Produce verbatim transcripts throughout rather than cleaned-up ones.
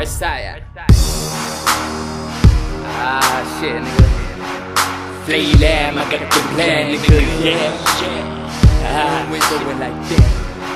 side. Ah shit, nigga. Flayland, I got the plan, nigga. Yeah. Ah, we do it like that.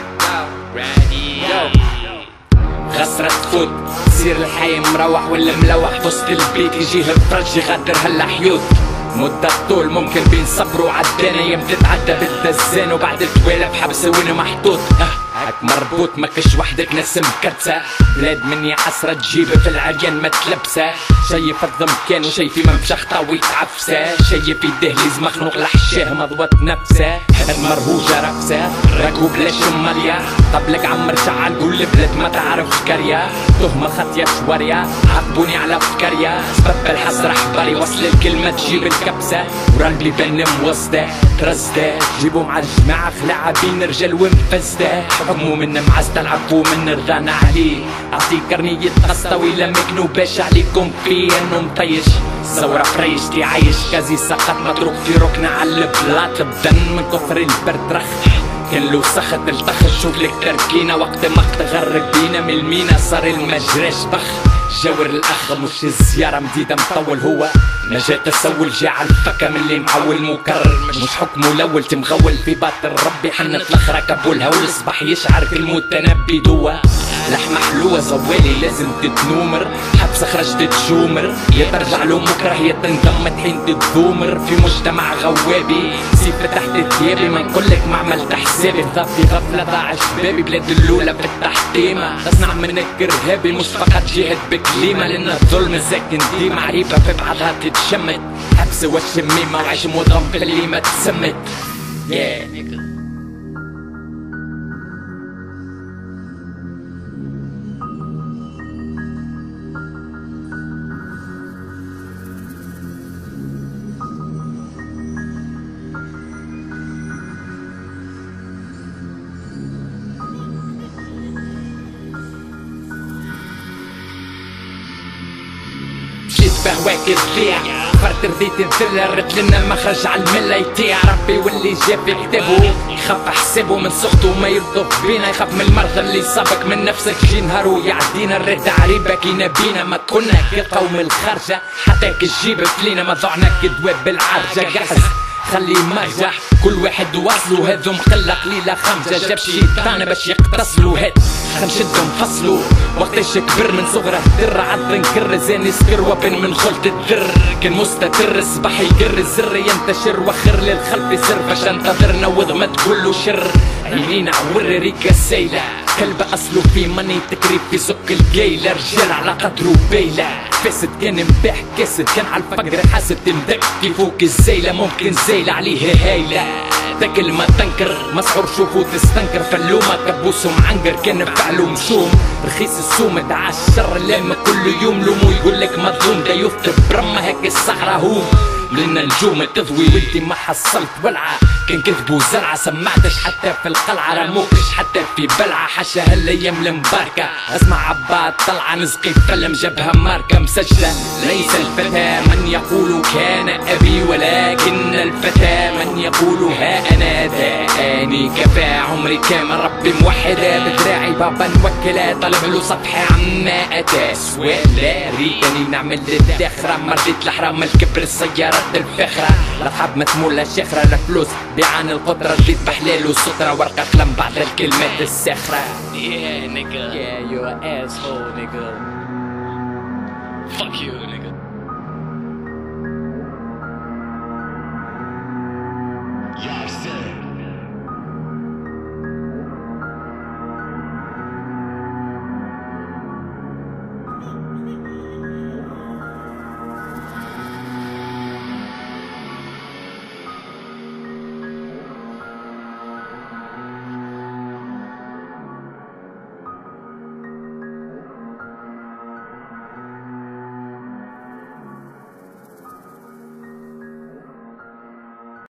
Yo. غسرة تفوت تصير الحي مروح ولا ملوح في وسط البيت يجيه الفرج يغدر هلا حيوت. مدة طول ممكن بين صبر وعدانا يم تتعدى بالدزان وبعد توالى بحبس وين محطوط. هاك مربوط ماكش وحدك ناس مكتسة بلاد مني عسرة تجيب في العريان ما تلبسة. شي في الضمكان وشي في منفشخطة ويتعفسة. شي في دهليز مخنوق لحشاه مضوط نفسه. المرهوجة رفسة راكو بلا شمالية قبلك عمر شعل قول البلاد ما تعرف كريا. تهمة خطية شواريا عاقبوني على فكريا سبب الحسرة حباري وصل الكلمة تجيب الكبسة ورانجلي بن موسطة ترزدة جيبوا مع الجماعة خلاعة بين رجال ومفزدة. حكموا من معزة العفو من رضانا عليه اعطي كرنية قصة ويلا مكنو باش عليكم في انه مطيش. ثورة فريشتي عايش كازي سقط متروك في ركنة على البلاط بدن من كثر البرد رخ. كان لو سخط التخ شوف لك تركينا وقت ما تغرق بينا من المينا صار المجراش بخ. جاور الاخ مش الزيارة مديدة مطول هو ما جا تسول جا على الفكة من اللي معول مكرر مش حكمه الاول تمغول في باطل ربي حنة الاخرى كبولها والصباح يشعر في المتنبي دوا. لحمة حلوة زوالي لازم تتنومر حبس خرجت تجومر يا ترجع له مكره يا تندم تحين تتذومر في مجتمع غوابي سيف تحت ثيابي ما نقولك ما عملت حسابي في غفلة ضاع شبابي بلاد اللولة في التحطيمة تصنع منك ارهابي مش فقط جهد بكليمة لان الظلم ساكن ديما عريبة في بعضها تتشمت حبس والشميمة وعيش مضغم في اللي ما تسمت. yeah. مشيت بهواك تضيع فرد رضيت نذل رد لنا المخرج على الملة يطيع. ربي واللي جاب في كتابه يخاف حسابه من سخطه وما يلطف بينا. يخاف من المرضى اللي صابك من نفسك شي نهارو يعدينا. الرد عريبة كي نبينا ما كنا كالقوم الخارجة حتى كي تجيب فلينا ما ضعنا كدواب بالعرجة. جهز خلي مرجح كل واحد واصلو هذو مقلة قليلة خمجة جاب شيطان باش يقتصلو هاد خنشدهم فصلو وقتاش كبر من صغره الدر عض نكر زاني سكر وبن من خلط الدر كان مستتر صباح يقر الزر ينتشر وخر للخلف يسر باش انتظر نوض ما تقولو شر. عينينا عور ريكا سايلة كلب اصله في مني تكريب في سك القيلة رجال على قدرو بيلة فاسد كان مباح كاسد كان على الفقر حاسد تمدك في فوق الزيلة ممكن زيلة عليه هايلة ذاك ما تنكر مسحور شوفو تستنكر فلومة كبوسو معنقر كان فعلو مشوم رخيص السوم دعا الشر لام كل يوم لومو يقولك مظلوم دا يثرب برمى هاك الصحرا هوم لنا النجوم تضوي وانتي ما حصلت ولعة كان كذبو زرعة سمعتش حتى في القلعة رموكش حتى في بلعة حشا هالايام المباركة اسمع عباد طلعة نزقي فيلم جابها ماركة مسجلة. ليس الفتى من يقول كان ابي ولكن الفتى من يقول ها انا داني كفى عمري كامل ربي موحدة بدراعي بابا نوكلة طلب له صفحة عما اتى سوالا ريتني نعمل للداخرة مرضيت الحرام الكبر السيارات الفخرة لحب متمولة شخرة الفلوس بيعان القدرة زيد بحلال وسترة ورقة قلم بعد الكلمات الساخرة. Yeah nigga, yeah you're an asshole nigga, fuck you nigga.